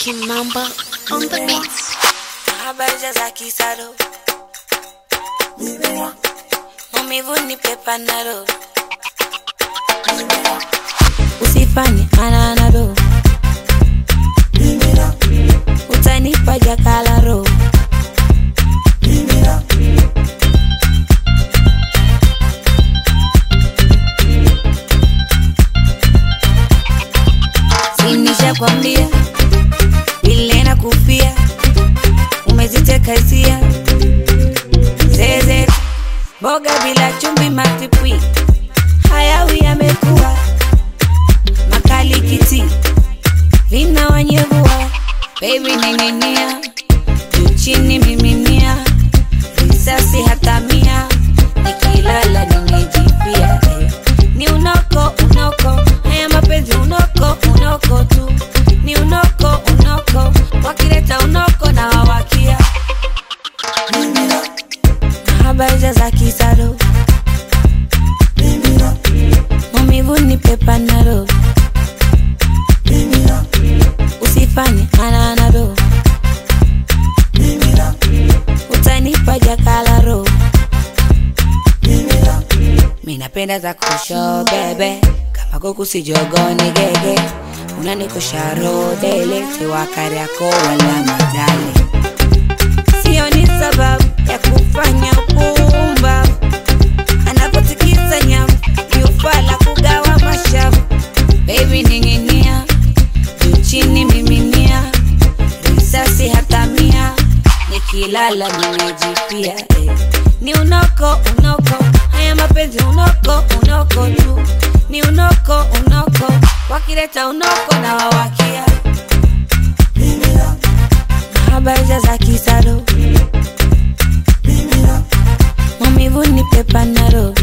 Kimamba on the beats. Habari za kisaro maumivu nipe panado usifanye ananado utanipa jakalaro sinisha kwambia ile na kufia umeziteka hisia zeze boga bila chumvi matipwi hayawi yamekuwa makali kiti vina wanyevua baby ningenia chini miminia risasi hata mia nikilala nimejipia ni unoko haya mapenzi unoko tu ni unoko wakileta unoko na wawakia habari za kisaro maumivu nipe panado usifanye ananado utanipa jakalaro minapenda za kusho bebe kama kuku sijogoni gege unanikusharo dele siwakari yako wala madale sio ni sababu ya kufanya upumba anapotikiza nyamu yufala kugawa mashavu baby ninginia chini miminia risasi hata mia nikilala nimejipia ni unoko haya mapenzi unoko tu ni unoko wakileta unoko na wawakia habari za kisaro maumivu nipe panado